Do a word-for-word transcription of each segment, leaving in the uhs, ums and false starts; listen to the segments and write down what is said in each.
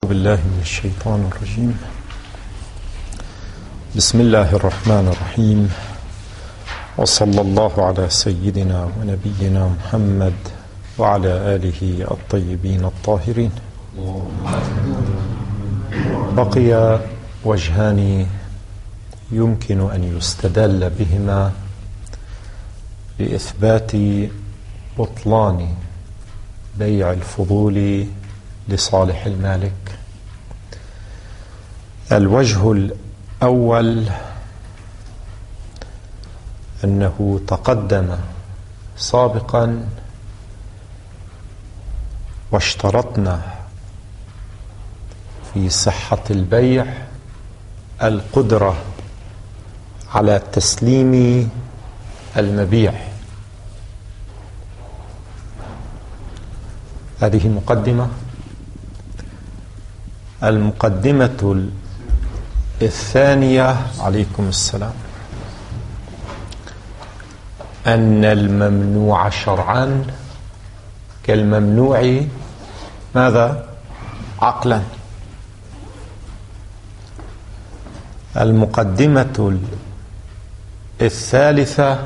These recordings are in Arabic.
بالله من الشيطان الرجيم. بسم الله الرحمن الرحيم، وصلى الله على سيدنا ونبينا محمد وعلى آله الطيبين الطاهرين. بقي وجهان يمكن أن يستدل بهما لإثبات بطلان بيع الفضول لصالح المالك. الوجه الأول أنه تقدم سابقا واشترطنا في صحة البيع القدرة على تسليم المبيع. هذه مقدمة. المقدمة الثانية عليكم السلام أن الممنوع شرعا كالممنوع ماذا؟ عقلا. المقدمة الثالثة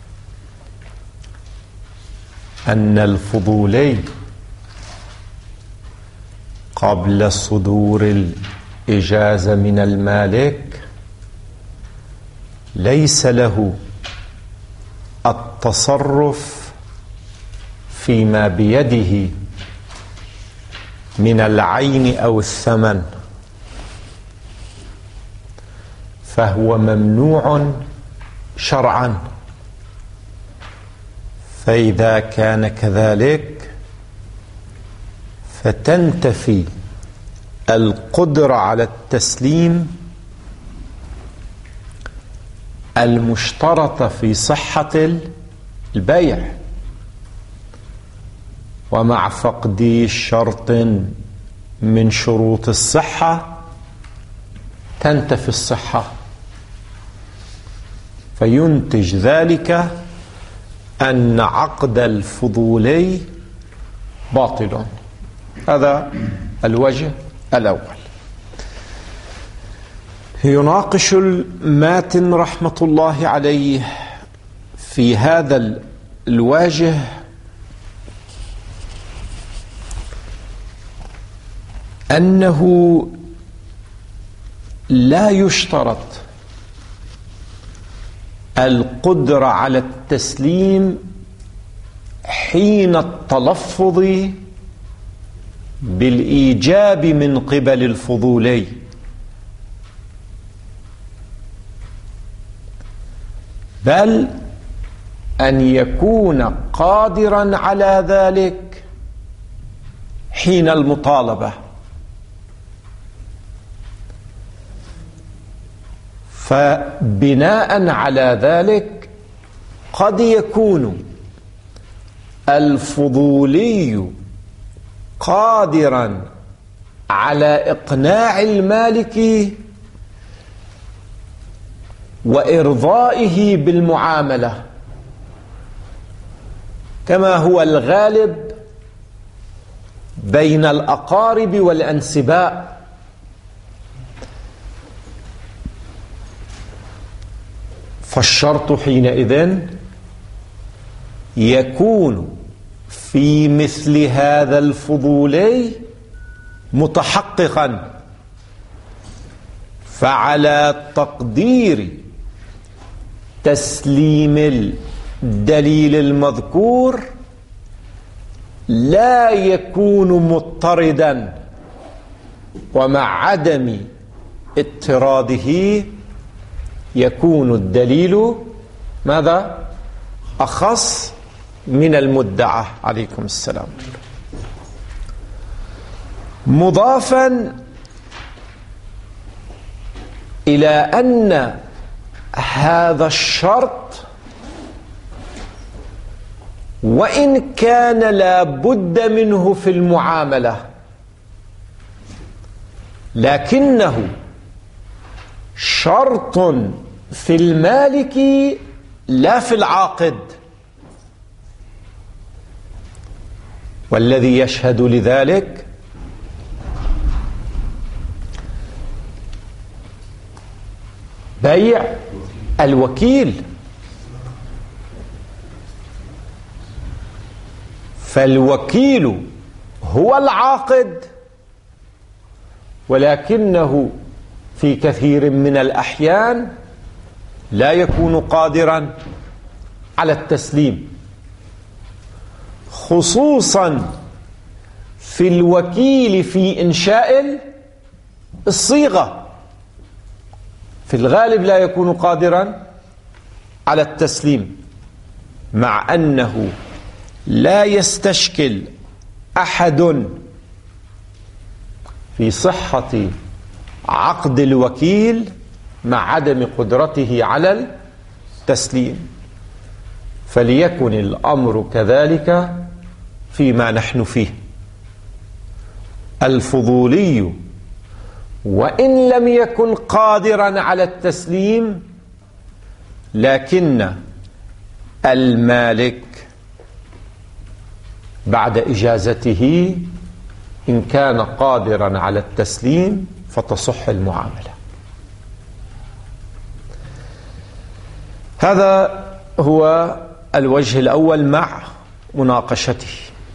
أن الفضولي قبل صدور الإجازة من المالك ليس له التصرف فيما بيده من العين أو الثمن، فهو ممنوع شرعا. فإذا كان كذلك فتنتفي القدرة على التسليم المشترطة في صحة البيع، ومع فقد شرط من شروط الصحة تنتفي الصحة، فينتج ذلك أن عقد الفضولي باطل. هذا الوجه الأول. يناقش الماتن رحمة الله عليه في هذا الواجه أنه لا يشترط القدرة على التسليم حين التلفظ بالإيجاب من قبل الفضولي، بل أن يكون قادرا على ذلك حين المطالبة. فبناء على ذلك قد يكون الفضولي قادرا على إقناع المالك وإرضائه بالمعاملة، كما هو الغالب بين الأقارب والأنسباء. فالشرط حينئذ يكون في مثل هذا الفضولي متحققا، فعلى تقدير تسليم الدليل المذكور لا يكون مضطردا، ومع عدم اضطراده يكون الدليل ماذا؟ أخص من المدعى. عليكم السلام. مضافا إلى أن هذا الشرط وإن كان لا بد منه في المعاملة، لكنه شرط في المالك لا في العاقد. والذي يشهد لذلك بيع الوكيل. فالوكيل هو العاقد، ولكنه في كثير من الأحيان لا يكون قادرا على التسليم، خصوصا في الوكيل في إنشاء الصيغة، في الغالب لا يكون قادرا على التسليم، مع أنه لا يستشكل أحد في صحة عقد الوكيل مع عدم قدرته على التسليم. فليكن الأمر كذلك فيما نحن فيه. الفضولي وإن لم يكن قادرا على التسليم، لكن المالك بعد إجازته إن كان قادرا على التسليم فتصح المعاملة. هذا هو الوجه الأول مع مناقشته.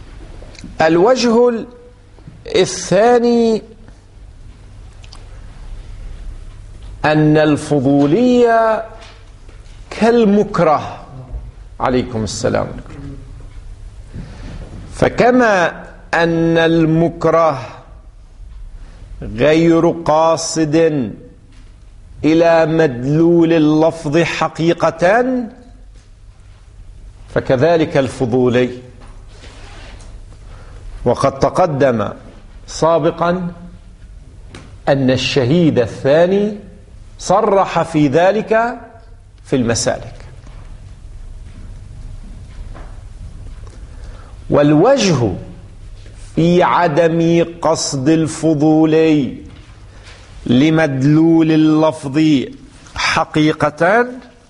الوجه الثاني أن الفضولية كالمكره. عليكم السلام. فكما أن المكره غير قاصد إلى مدلول اللفظ حقيقة، فكذلك الفضولي. وقد تقدم سابقا أن الشهيد الثاني صرح في ذلك في المسالك. والوجه في عدم قصد الفضولي لمدلول اللفظ حقيقة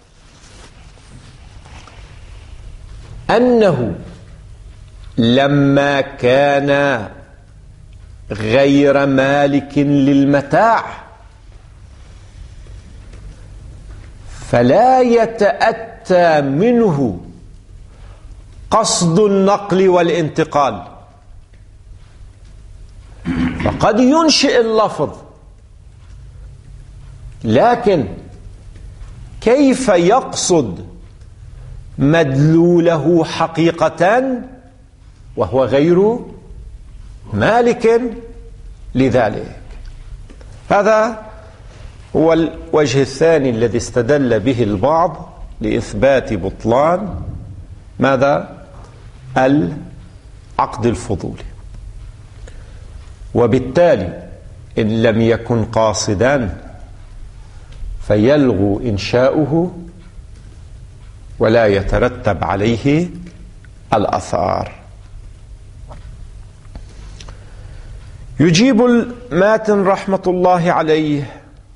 أنه لما كان غير مالك للمتاع فلا يتأتى منه قصد النقل والانتقال، فقد ينشئ اللفظ، لكن كيف يقصد مدلوله حقيقة وهو غير مالك لذلك؟ هذا هو الوجه الثاني الذي استدل به البعض لإثبات بطلان ماذا؟ العقد الفضولي. وبالتالي إن لم يكن قاصدا فيلغو إنشاؤه ولا يترتب عليه الآثار. يجيب الماتن رحمة الله عليه: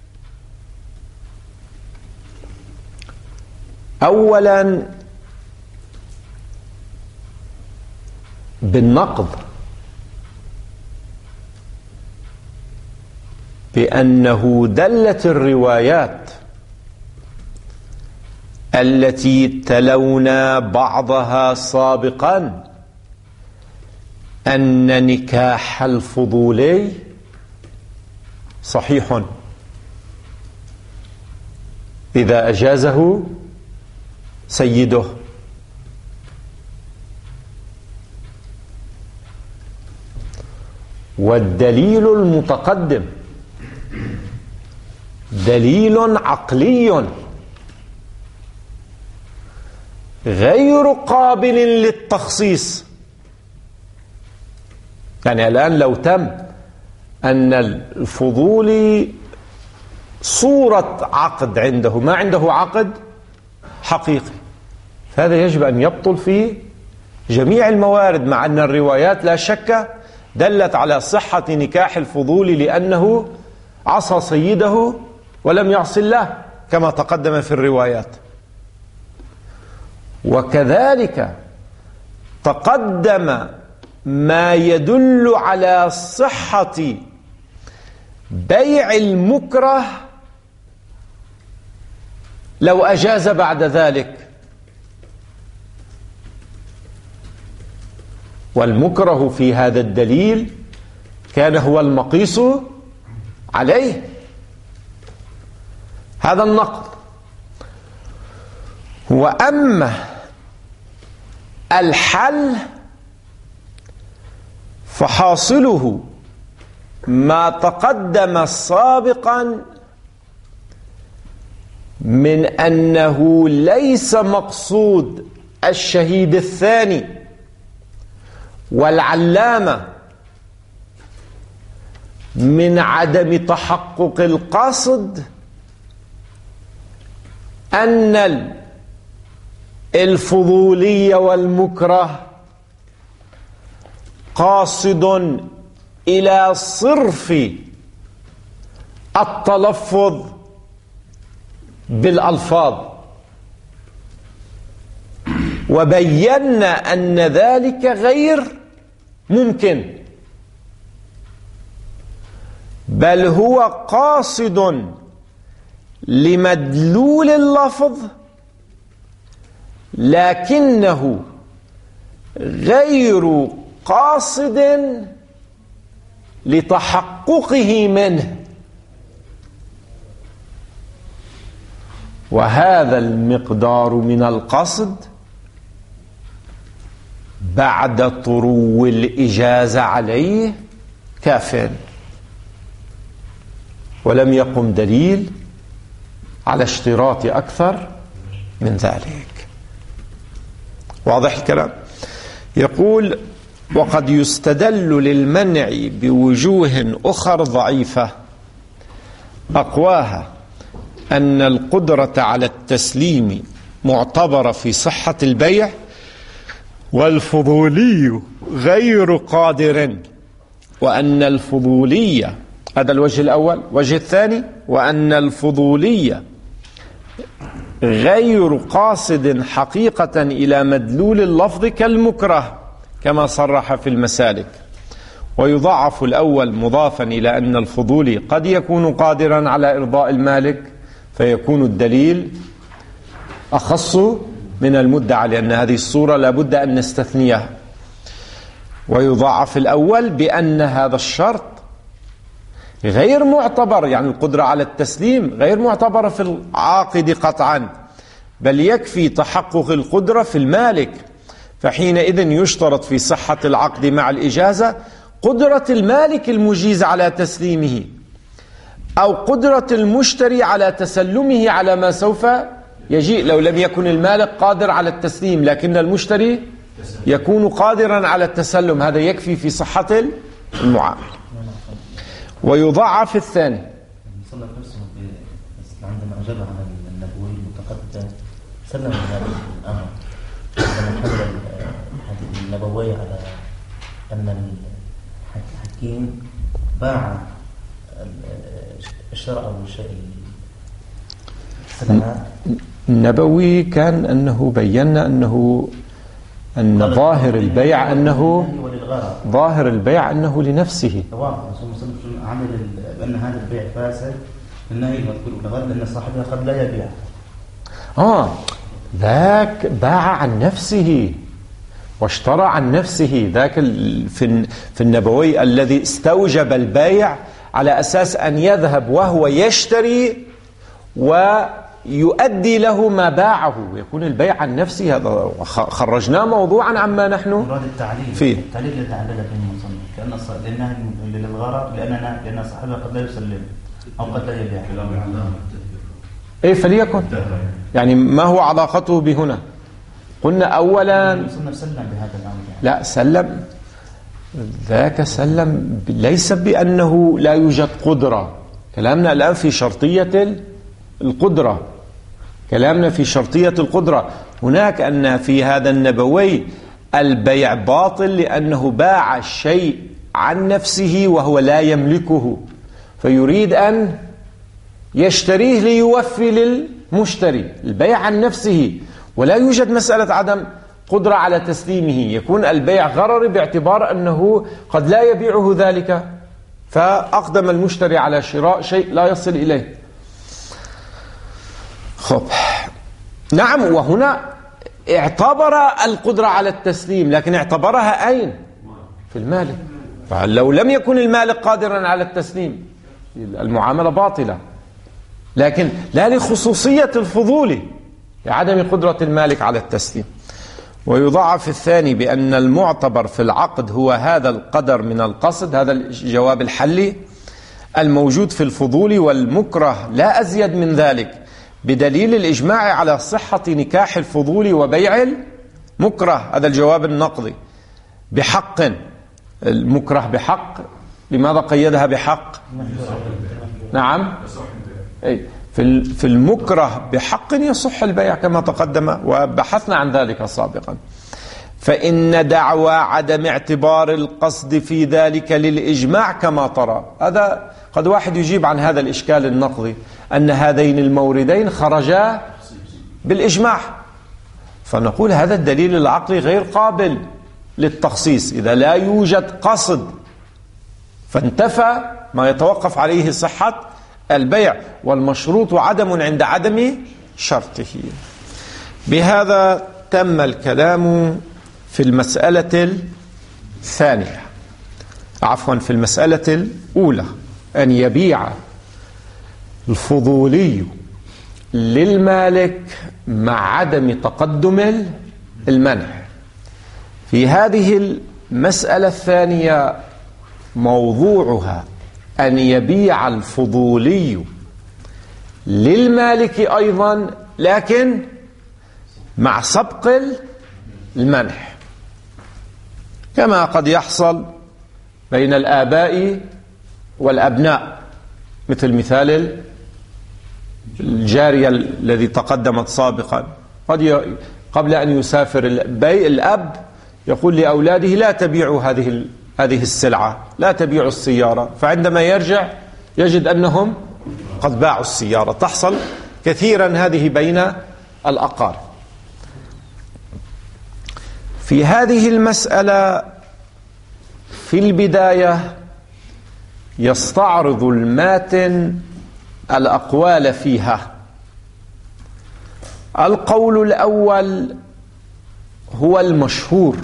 أولا بالنقض، بأنه دلت الروايات التي تلونا بعضها سابقا أن نكاح الفضولي صحيح إذا أجازه سيده. والدليل المتقدم دليل عقلي غير قابل للتخصيص. يعني الآن لو تم أن الفضولي صورة عقد عنده، ما عنده عقد حقيقي، فهذا يجب أن يبطل في جميع الموارد، مع أن الروايات لا شك دلت على صحة نكاح الفضولي لأنه عصى سيده ولم يعص الله كما تقدم في الروايات. وكذلك تقدم ما يدل على صحة بيع المكره لو أجاز بعد ذلك. والمكره في هذا الدليل كان هو المقيس عليه. هذا النقل. وأما الحل فحاصله ما تقدم سابقا من أنه ليس مقصود الشهيد الثاني والعلامة من عدم تحقق القصد أن الفضولي والمكره قاصد إلى صرف التلفظ بالألفاظ، وبينا أن ذلك غير ممكن، بل هو قاصد لمدلول اللفظ لكنه غير قاصد لتحققه منه. وهذا المقدار من القصد بعد طرو الإجازة عليه كاف، ولم يقم دليل على اشتراط أكثر من ذلك. واضح الكلام؟ يقول: وقد يستدل للمنع بوجوه أخر ضعيفة أقواها أن القدرة على التسليم معتبرة في صحة البيع، والفضولي غير قادر، وأن الفضولية، هذا الوجه الأول. وجه الثاني: وأن الفضولية غير قاصد حقيقة إلى مدلول اللفظ كالمكره كما صرح في المسالك. ويضاعف الأول مضافا إلى أن الفضولي قد يكون قادرا على إرضاء المالك فيكون الدليل أخص من المدعى، لأن هذه الصورة لابد أن نستثنيها. ويضاعف الأول بأن هذا الشرط غير معتبر، يعني القدرة على التسليم غير معتبرة في العاقد قطعا، بل يكفي تحقق القدرة في المالك، فحينئذ يشترط في صحة العقد مع الإجازة قدرة المالك المجيز على تسليمه، أو قدرة المشتري على تسلمه على ما سوف يجيء. لو لم يكن المالك قادر على التسليم لكن المشتري يكون قادرا على التسلم، هذا يكفي في صحة المعاملة. ويضاعف الثاني. عندما أجاب عن النبوي المتقدم سلم هذا الأمر لما حمل النبوي على أن الحكيم باع الشرع أو الشيء. النبوي كان أنه بينا أنه أن ظاهر البيع أنه ظاهر البيع أنه لنفسه. عمل بأن هذا البيع فاسد النهي المذكور بغض لأن صاحبها قد لا يبيع. آه ذاك باع عن نفسه واشترى عن نفسه. ذاك في في النبوي الذي استوجب البيع على أساس أن يذهب وهو يشتري ويؤدي له ما باعه، يكون البيع عن نفسه. هذا خرجناه موضوعا عما نحن مراد التعليل فيه. التعليل اللي تعلل به المصنف كأن لأنها للغرض لأننا لأن صاحبها قد لا يسلم أو قد لا يبيع. إيه فليكن، يعني ما هو علاقته بهنا؟ قلنا أولا سلم بهذا الأمر. لا سلم، ذاك سلم ليس بأنه لا يوجد قدرة. كلامنا الآن في شرطية القدرة، كلامنا في شرطية القدرة. هناك أن في هذا النبوي البيع باطل لأنه باع الشيء عن نفسه وهو لا يملكه، فيريد أن يشتريه ليوفي للمشتري. البيع عن نفسه، ولا يوجد مسألة عدم قدرة على تسليمه. يكون البيع غرر باعتبار أنه قد لا يبيعه ذلك، فأقدم المشتري على شراء شيء لا يصل إليه. خب نعم، وهنا اعتبر القدرة على التسليم، لكن اعتبرها أين؟ في المالك. فلو لم يكن المالك قادرا على التسليم المعاملة باطلة، لكن لا لخصوصية الفضول، لعدم قدرة المالك على التسليم. ويضاعف الثاني بأن المعتبر في العقد هو هذا القدر من القصد، هذا الجواب الحلي الموجود في الفضول والمكره لا أزيد من ذلك، بدليل الإجماع على صحة نكاح الفضول وبيع المكره. هذا الجواب النقضي بحق، المكره بحق، لماذا قيدها بحق؟ نعم، أي في المكره بحق يصح البيع كما تقدم وبحثنا عن ذلك سابقا. فإن دعوى عدم اعتبار القصد في ذلك للإجماع كما ترى. هذا قد واحد يجيب عن هذا الإشكال النقضي، أن هذين الموردين خرجا بالإجماع، فنقول هذا الدليل العقلي غير قابل للتخصيص إذا لا يوجد قصد، فانتفى ما يتوقف عليه صحة البيع، والمشروط عدم عند عدم شرطه. بهذا تم الكلام في المسألة الثانية، عفوا في المسألة الأولى، أن يبيع الفضولي للمالك مع عدم تقدم المنع. في هذه المسألة الثانية موضوعها أن يبيع الفضولي للمالك أيضا، لكن مع سبق المنح، كما قد يحصل بين الآباء والأبناء، مثل مثال الجارية الذي تقدمت سابقا. قد قبل أن يسافر الأب يقول لأولاده لا تبيعوا هذه هذه السلعة، لا تبيعوا السيارة، فعندما يرجع يجد أنهم قد باعوا السيارة. تحصل كثيرا هذه بين الأقارب. في هذه المسألة في البداية يستعرض الماتن الأقوال فيها. القول الأول هو المشهور،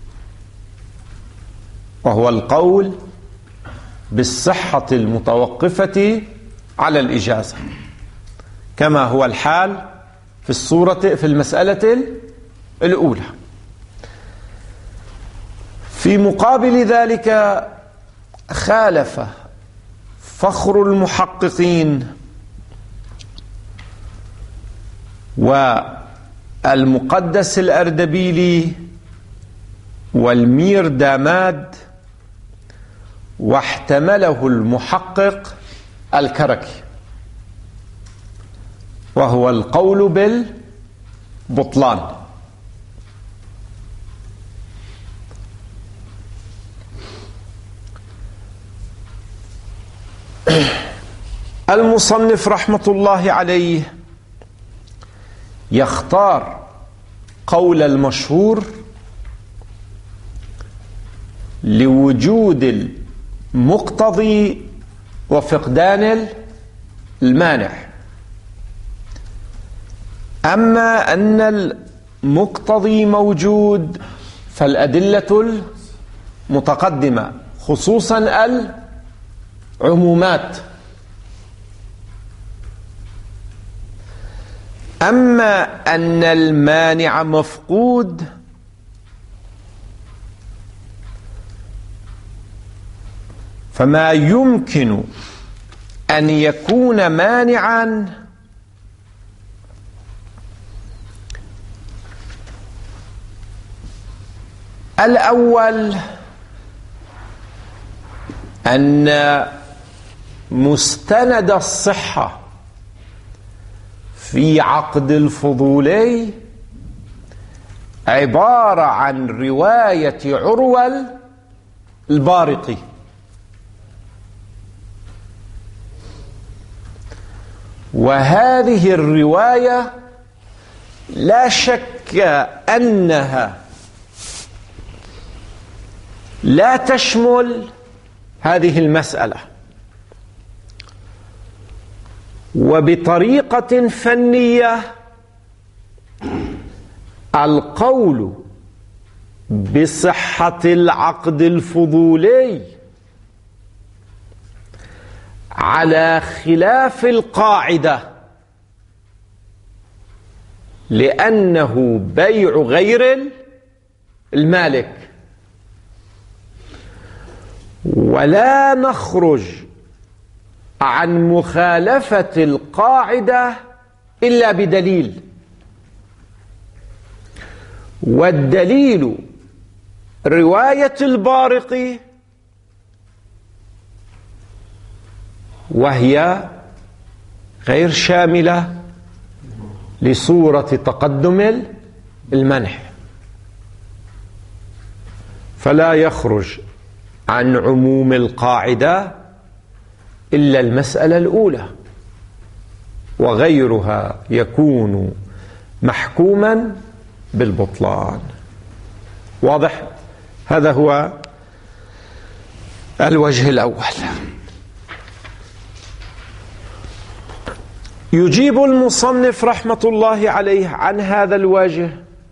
وهو القول بالصحة المتوقفة على الإجازة، كما هو الحال في الصورة في المسألة الأولى. في مقابل ذلك خالف فخر المحققين والمقدس الأردبيلي والمير داماد، واحتمله المحقق الكركي، وهو القول بالبطلان. المصنف رحمة الله عليه يختار قول المشهور لوجود المقتضي وفقدان المانع. أما أن المقتضي موجود فالأدلة المتقدمة، خصوصا العمومات. أما أن المانع مفقود فما يمكن أن يكون مانعا الأول أن مستند الصحة في عقد الفضولي عبارة عن رواية عروة البارقي، وهذه الرواية لا شك أنها لا تشمل هذه المسألة، وبطريقة فنية القول بصحة العقد الفضولي على خلاف القاعدة، لأنه بيع غير المالك، ولا نخرج عن مخالفة القاعدة إلا بدليل، والدليل رواية البارقي، وهي غير شاملة لصورة تقدم المنح، فلا يخرج عن عموم القاعدة إلا المسألة الأولى، وغيرها يكون محكوما بالبطلان. واضح؟ هذا هو الوجه الأول. يجيب المصنف رحمة الله عليه عن هذا الوجه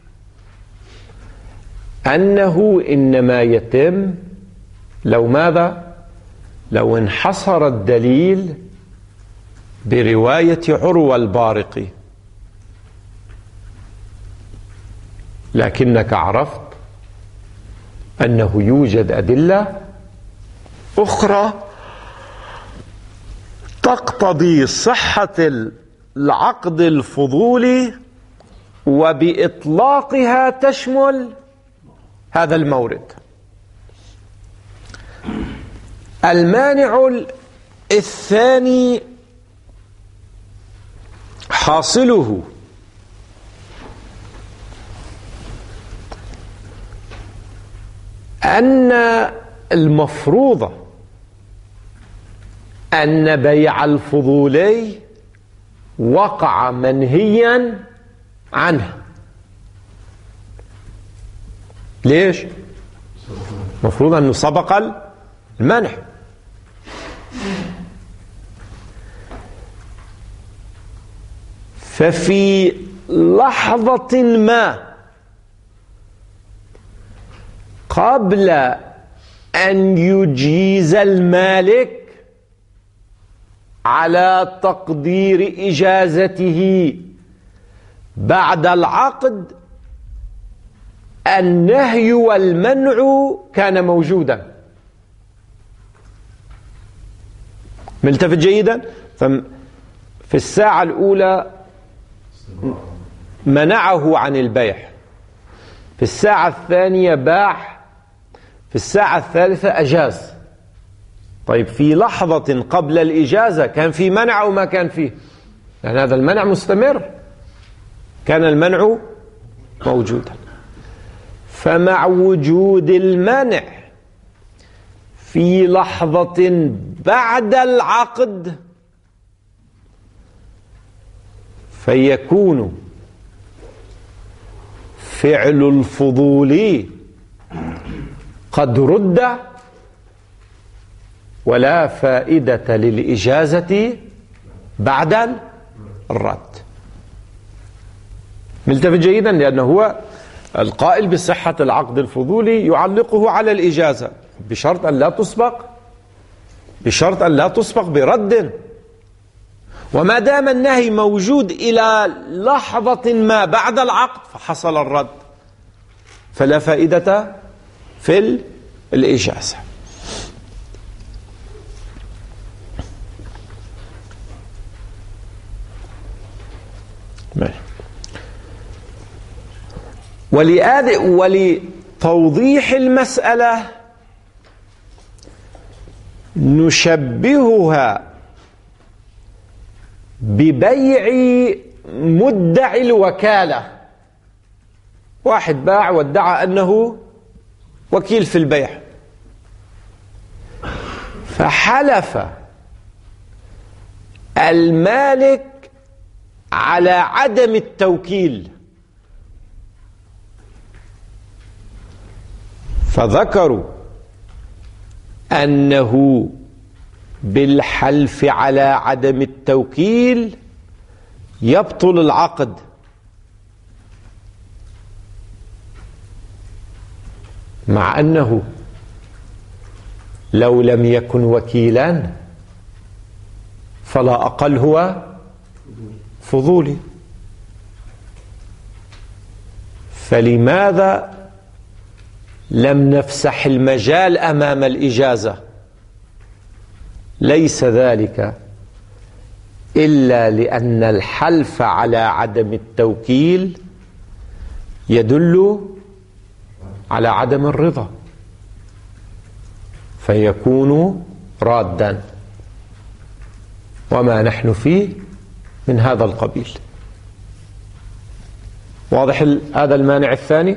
أنه إنما يتم لو ماذا؟ لو انحصر الدليل برواية عروة البارقي، لكنك عرفت أنه يوجد أدلة أخرى تقتضي صحة العقد الفضولي وبإطلاقها تشمل هذا المورد. المانع الثاني حاصله أن المفروض أن بيع الفضولي وقع منهيا عنه. ليش؟ مفروض أنه سبق المنح، ففي لحظة ما قبل أن يجيز المالك على تقدير إجازته بعد العقد، النهي والمنع كان موجودا. ملتفت جيدا؟ في الساعة الأولى منعه عن البيع، في الساعة الثانية باع، في الساعة الثالثة أجاز. طيب في لحظة قبل الإجازة كان في منع أو ما كان فيه؟ يعني هذا المنع مستمر، كان المنع موجودا. فمع وجود المنع في لحظة بعد العقد فيكون فعل الفضول قد رد، ولا فائدة للإجازة بعد الرد. ملتفت جيدا؟ لأنه هو القائل بصحة العقد الفضولي يعلقه على الإجازة بشرط أن لا تسبق بشرط أن لا تسبق برد، وما دام النهي موجود إلى لحظة ما بعد العقد فحصل الرد، فلا فائدة في الإجازة. ولتوضيح المسألة نشبهها ببيع مدعي الوكالة. واحد باع وادعى أنه وكيل في البيع، فحلف المالك على عدم التوكيل، فذكروا أنه بالحلف على عدم التوكيل يبطل العقد، مع أنه لو لم يكن وكيلا فلا أقل هو فضولي. فلماذا لم نفسح المجال أمام الإجازة؟ ليس ذلك إلا لأن الحلف على عدم التوكيل يدل على عدم الرضا، فيكون رادا، وما نحن فيه من هذا القبيل. واضح هذا المانع الثاني؟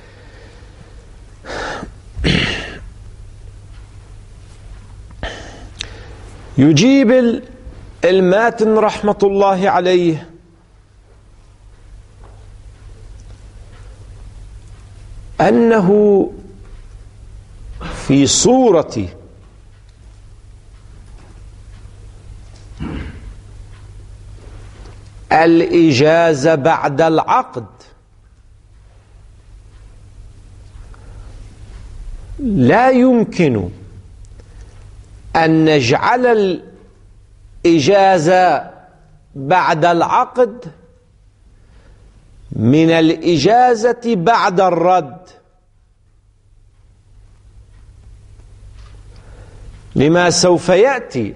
يجيب الماتن رحمة الله عليه أنه في صورة الإجازة بعد العقد لا يمكن أن نجعل الإجازة بعد العقد من الإجازة بعد الرد، لما سوف يأتي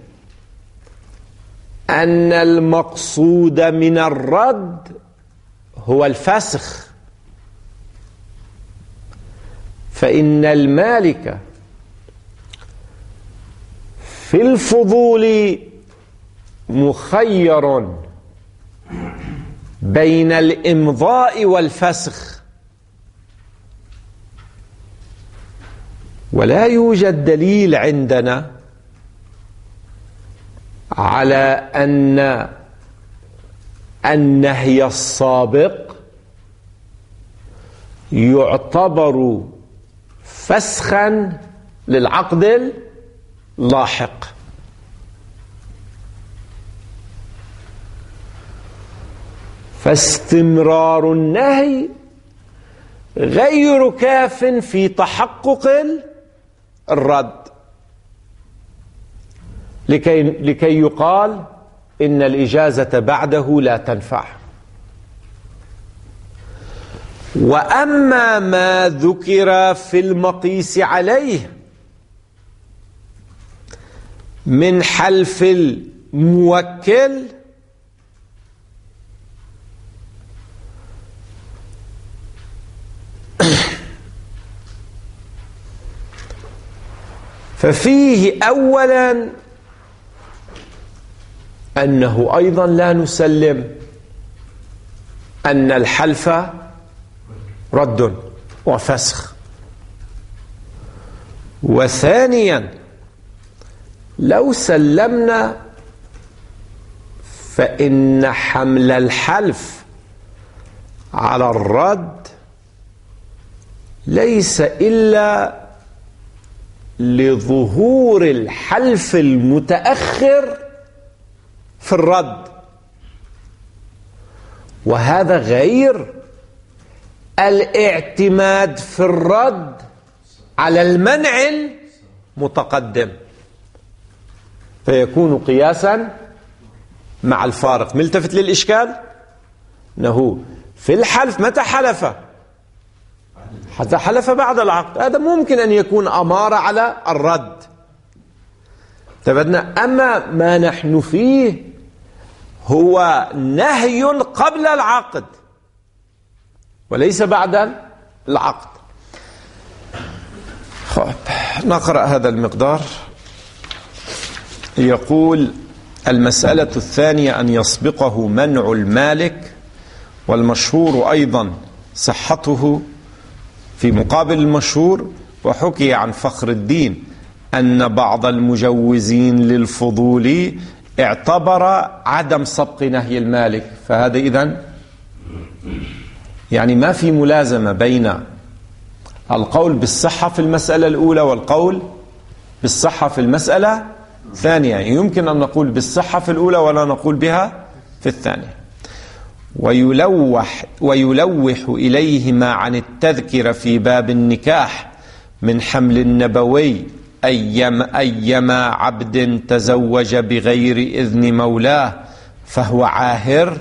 أن المقصود من الرد هو الفسخ، فإن المالك في الفضول مخير بين الإمضاء والفسخ، ولا يوجد دليل عندنا على أن النهي السابق يعتبر فسخا للعقد اللاحق. فاستمرار النهي غير كاف في تحقق الرد لكي, لكي يقال إن الإجازة بعده لا تنفع. وأما ما ذكر في المقيس عليه من حلف الموكل ففيه أولا أنه أيضا لا نسلم أن الحلف رد وفسخ، وثانيا لو سلمنا فإن حمل الحلف على الرد ليس إلا لظهور الحلف المتأخر في الرد، وهذا غير الاعتماد في الرد على المنع المتقدم، فيكون قياسا مع الفارق. ملتفت للإشكال أنه في الحلف متى حلف؟ حتى حلف بعد العقد، هذا ممكن أن يكون أمارة على الرد. تبدنا أما ما نحن فيه هو نهي قبل العقد وليس بعد العقد. خب نقرأ هذا المقدار. يقول: المسألة الثانية أن يسبقه منع المالك، والمشهور أيضا صحته في مقابل المشهور. وحكي عن فخر الدين أن بعض المجوزين للفضول اعتبر عدم سبق نهي المالك، فهذا إذن يعني ما في ملازمة بين القول بالصحة في المسألة الأولى والقول بالصحة في المسألة ثانية، يمكن أن نقول بالصحة في الأولى ولا نقول بها في الثانية. ويلوح, ويلوح إليهما عن التذكرة في باب النكاح من حمل النبوي أيما, أيما عبد تزوج بغير إذن مولاه فهو عاهر.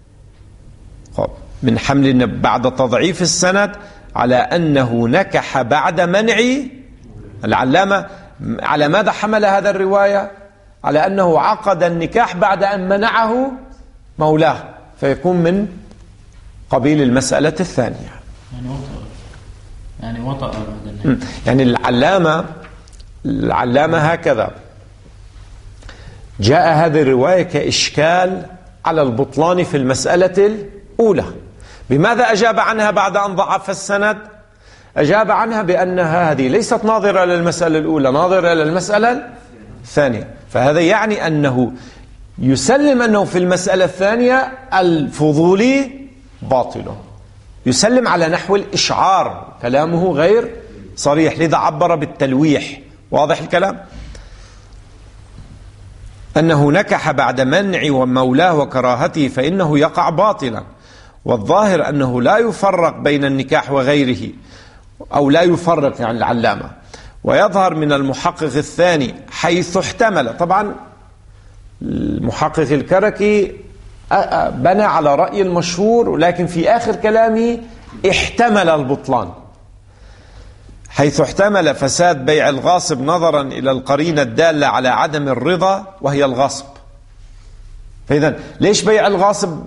من حمل بعد تضعيف السند على أنه نكح بعد منع العلامة. على ماذا حمل هذا الرواية؟ على أنه عقد النكاح بعد أن منعه مولاه، فيكون من قبيل المسألة الثانية. يعني وطأ يعني وطأ يعني العلامة العلامة هكذا جاء هذه الرواية كإشكال على البطلان في المسألة الأولى. بماذا أجاب عنها بعد أن ضعف السند؟ أجاب عنها بأنها هذه ليست ناظرة للمسألة الأولى، ناظرة للمسألة الثانية. فهذا يعني أنه يسلم أنه في المسألة الثانية الفضولي باطل، يسلم على نحو الإشعار، كلامه غير صريح، لذا عبر بالتلويح. واضح الكلام؟ أنه نكح بعد منع ومولاه وكراهته فإنه يقع باطلا. والظاهر أنه لا يفرق بين النكاح وغيره، أو لا يفرق يعني العلامة. ويظهر من المحقق الثاني حيث احتمل، طبعا المحقق الكركي بنى على رأي المشهور، ولكن في آخر كلامه احتمل البطلان، حيث احتمل فساد بيع الغاصب نظرا إلى القرينة الدالة على عدم الرضا وهي الغصب. فإذا ليش بيع الغاصب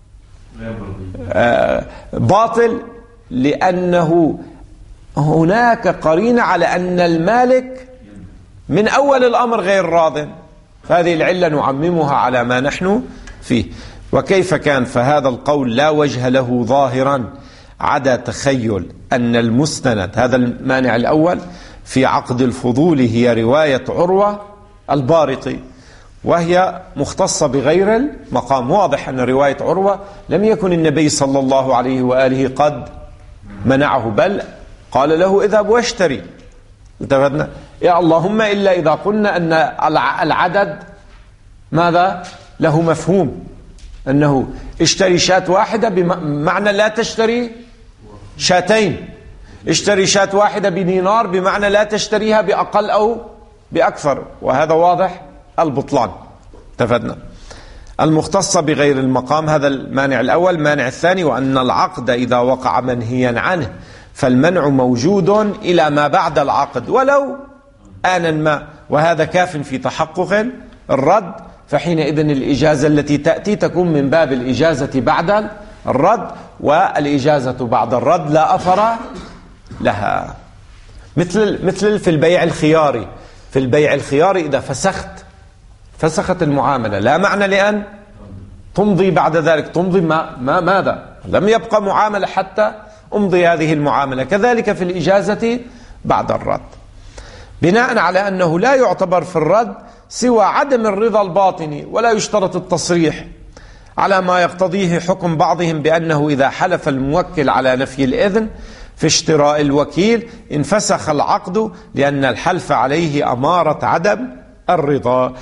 آه باطل؟ لأنه هناك قرينة على أن المالك من أول الأمر غير راض، فهذه العلة نعممها على ما نحن فيه. وكيف كان؟ فهذا القول لا وجه له ظاهرا عدا تخيل أن المستند، هذا المانع الأول في عقد الفضول، هي رواية عروة البارقي، وهي مختصة بغير المقام. واضح أن رواية عروة لم يكن النبي صلى الله عليه وآله قد منعه، بل قال له اذهب واشتري. انتبهنا؟ يا اللهم إلا إذا قلنا أن العدد ماذا له مفهوم، أنه اشتري شاة واحدة بمعنى لا تشتري شاتين، اشتري شاة واحدة بدينار بمعنى لا تشتريها بأقل أو بأكثر، وهذا واضح البطلان. اتفقنا؟ المختصة بغير المقام، هذا المانع الأول. مانع الثاني وأن العقد إذا وقع منهيا عنه فالمنع موجود إلى ما بعد العقد ولو آنا ما، وهذا كاف في تحقق الرد. فحينئذ الإجازة التي تأتي تكون من باب الإجازة بعد الرد، والإجازة بعد الرد لا أثر لها. مثل مثل في البيع الخياري، في البيع الخياري إذا فسخت فسخت المعاملة لا معنى لأن تمضي بعد ذلك، تمضي ما, ما ماذا؟ لم يبقى معاملة حتى أمضي هذه المعاملة. كذلك في الإجازة بعد الرد، بناء على أنه لا يعتبر في الرد سوى عدم الرضا الباطني، ولا يشترط التصريح على ما يقتضيه حكم بعضهم بأنه إذا حلف الموكل على نفي الإذن في اشتراء الوكيل انفسخ العقد، لأن الحلف عليه أمارة عدم الرضا.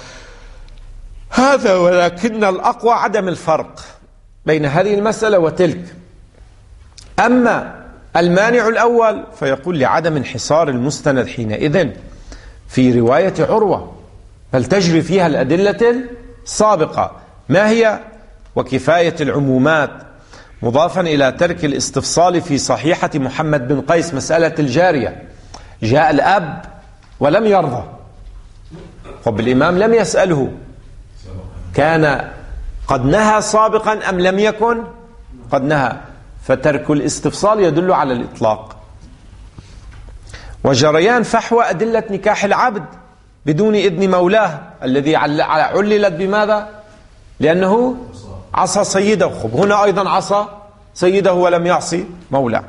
هذا ولكن الأقوى عدم الفرق بين هذه المسألة وتلك. أما المانع الأول فيقول لعدم انحصار المستند حينئذ في رواية عروة، بل تجري فيها الأدلة السابقة. ما هي؟ وكفاية العمومات مضافا إلى ترك الاستفصال في صحيحة محمد بن قيس، مسألة الجارية. جاء الأب ولم يرضى، طب الإمام لم يسأله كان قد نهى سابقا أم لم يكن قد نهى، فترك الاستفصال يدل على الإطلاق. وجريان فحوى أدلة نكاح العبد بدون إذن مولاه الذي عللت بماذا؟ لأنه عصى سيده. خب هنا أيضا عصى سيده ولم يعصي مولاه،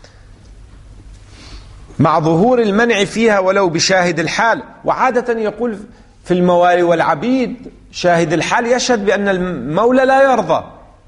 مع ظهور المنع فيها ولو بشاهد الحال. وعادة يقول في الموالي والعبيد شاهد الحال يشهد بأن المولى لا يرضى،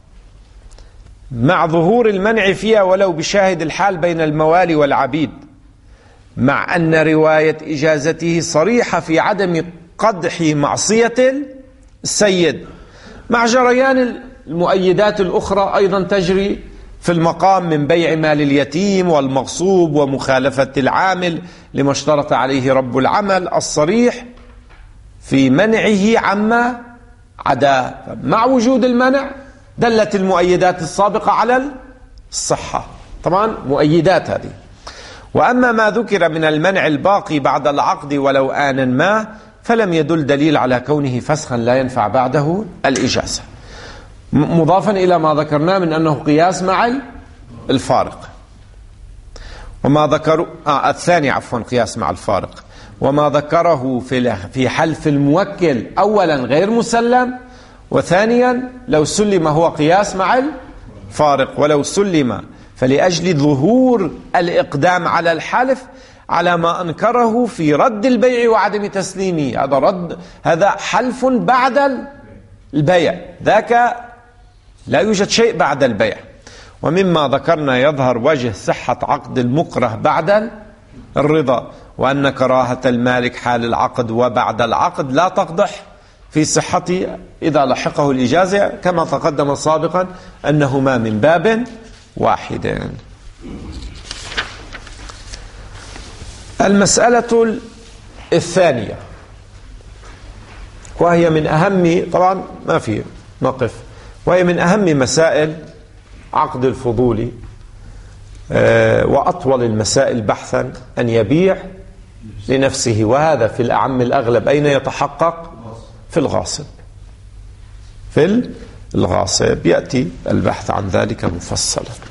مع ظهور المنع فيها ولو بشاهد الحال بين الموالي والعبيد، مع أن رواية إجازته صريحة في عدم قدح معصية السيد، مع جريان المؤيدات الأخرى أيضا تجري في المقام من بيع مال اليتيم والمغصوب ومخالفة العامل لما اشترط عليه رب العمل الصريح في منعه عما عداه. مع وجود المنع دلت المؤيدات السابقة على الصحة، طبعا مؤيدات هذه. وأما ما ذكر من المنع الباقي بعد العقد ولو آنا ما فلم يدل دليل على كونه فسخا لا ينفع بعده الإجازة، مضافا إلى ما ذكرناه من أنه قياس مع الفارق. وما ذكروا آه الثاني عفوا قياس مع الفارق. وما ذكره في في حلف الموكل أولا غير مسلم، وثانيا لو سلم هو قياس مع الفارق. ولو سلم فلأجل ظهور الإقدام على الحلف على ما أنكره في رد البيع وعدم تسليمه. هذا رد، هذا حلف بعد البيع، ذاك لا يوجد شيء بعد البيع. ومما ذكرنا يظهر وجه صحة عقد المكره بعد الرضا، وأن كراهة المالك حال العقد وبعد العقد لا تقدح في صحته إذا لحقه الإجازة، كما تقدم سابقا أنهما من باب واحد. المسألة الثانية وهي من أهم، طبعا ما في نقف، وهي من أهم مسائل عقد الفضول وأطول المسائل بحثا، أن يبيع لنفسه، وهذا في الأعم الأغلب أين يتحقق؟ في الغاصب. في الغاصب يأتي البحث عن ذلك مفصلا.